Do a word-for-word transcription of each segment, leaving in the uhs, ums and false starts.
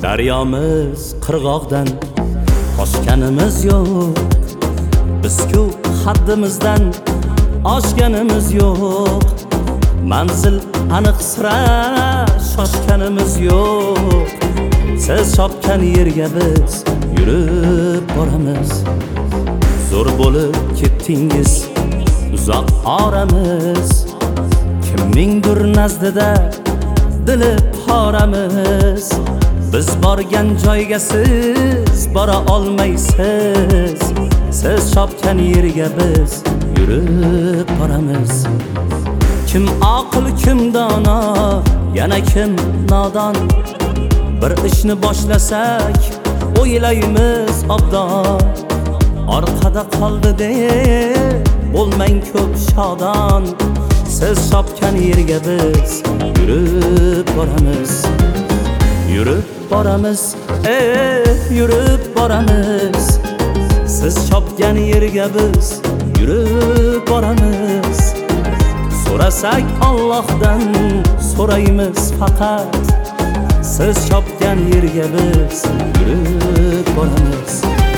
Daryomiz qirg'oqdan toshganimiz yo'q, biz-ku haddimizdan oshganimiz yo'q. Manzil aniq sira shoshganimiz yo'q. Siz chopgan yerga biz yurib boramiz. Zo'r bo'lib ketdingiz uzoq oramiz. Kimningdir nazdida dili poramiz. Biz borgan joyga siz bora olmaysiz. Siz chopgan yerga biz yurib boramiz. Kim aql, kim dono, yana kim nodon. Bir ishni boshlasak o'ylaymiz obdon. Orqada qoldi deb bo'lmang ko'p shodon. Siz chopgan yerga biz yurib boramiz. Yurib boramiz, eh, yurib boramiz. Siz chopgan yerga biz yurib boramiz. So'rasak Allohdan so'raymiz faqat. Siz chopgan yerga biz yurib boramiz.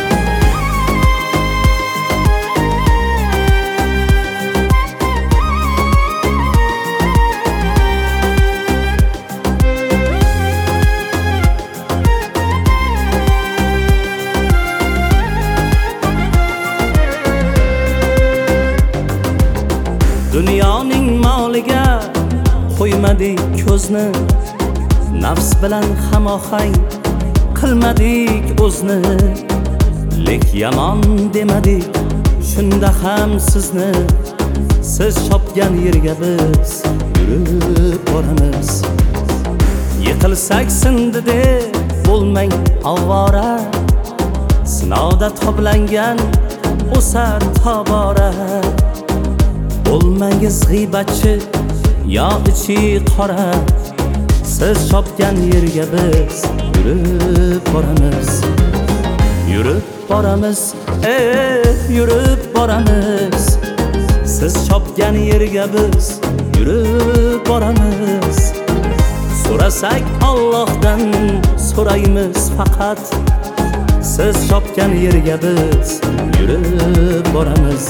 Dunyoning moliga qo'ymadik ko'zni, nafs bilan hamohang qilmadik o'zni. Lek yomon demadik shunda ham sizni. Siz chopgan yerga biz yurib boramiz. Yiqilsak sindi deb bo'lmang avvora. Sinovda toblangan o'sar tobora. Bo'lmangiz g'iybatchi yo ichi qora. Siz chopgan yerga biz yurib boramiz. Yurib boramiz, eh, yurib boramiz. Siz chopgan yerga biz yurib boramiz. So'rasak Allohdan so'raymiz faqat. Siz chopgan yerga biz yurib boramiz.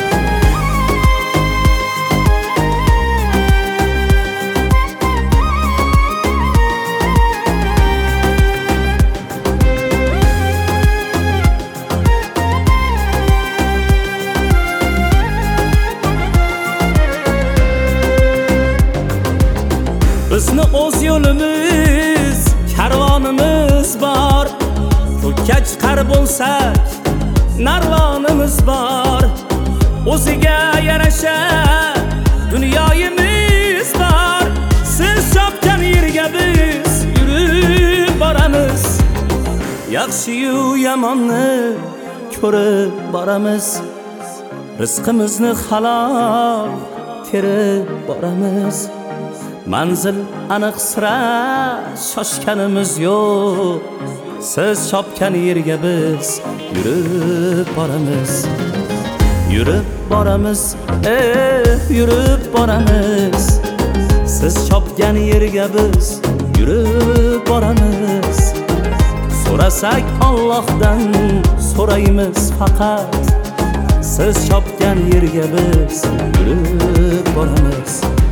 Bizni o'z yo'limiz, karvonimiz bor. Ko'kka chiqar bo'lsak, narvonimiz bor. O'ziga yarasha dunyoyimiz bor. Siz chopgan yerga biz yurib boramiz. Yaxshi-yu yomonni ko'rib boramiz. Rizqimizni halol terib boramiz. Manzil aniq sira shoshganimiz yo'q. Siz chopgan yerga biz yurib boramiz. Yurib boramiz, eh, yurib boramiz. Siz chopgan yerga biz yurib boramiz. So'rasak Allohdan so'raymiz faqat. Siz chopgan yerga biz yurib boramiz.